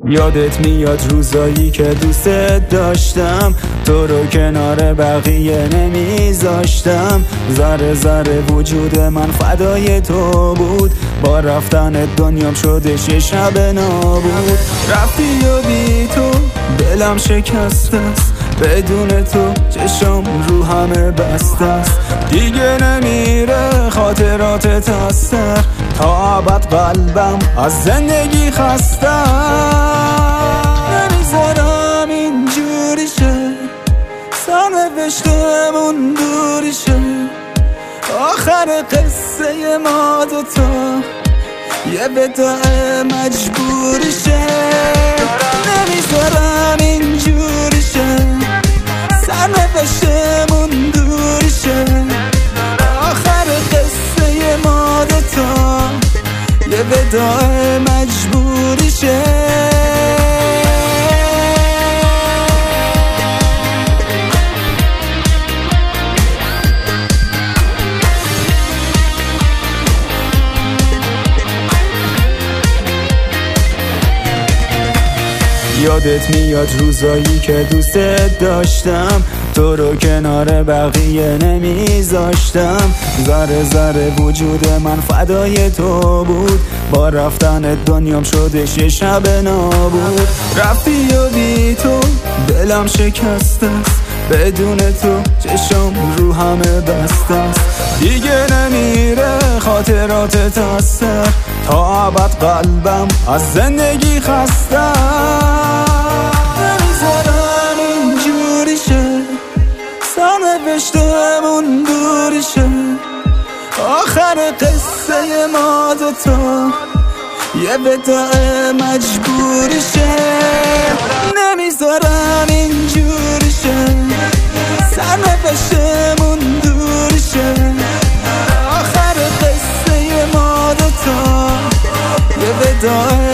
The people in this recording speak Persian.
یادت میاد روزایی که دوستت داشتم، تو رو کنار بقیه نمیذاشتم. ذره ذره وجود من فدای تو بود، با رفتن دنیام شدش یه شب نابود. رفتی و بی تو دلم شکسته است، بدون تو چشم رو همه بسته است. دیگه نمیره خاطراتت از سر، تا ابد قلبم از زندگی خسته. نمیذارم اینجوری شه، سرنوشتمون دوری شه. آخر قصه ما دوتا یه وداع مجبوری شه. نمیذارم اینجوری شه، سرنوشتمون دوری شه. آخر قصه ما دوتا یه وداع مجبوری شه. یادت میاد روزایی که دوستت داشتم، تو رو کنار بقیه نمیذاشتم. ذره ذره وجود من فدای تو بود، با رفتن دنیام شدش یه شب نابود. رفتی و بی تو دلم شکسته است، بدون تو چشم رو همه بسته است. دیگه نمیره خاطراتت از سر، تا ابد قلبم از زندگی خسته. نمیذارم اینجوری شه، سرنوشتمون دوری شه. آخر قصه ما دوتا یه وداع مجبوری شه. نمیذارم اینجوری شه، سرنوشتمون دوری شه. آخر قصه ما دوتا یه وداع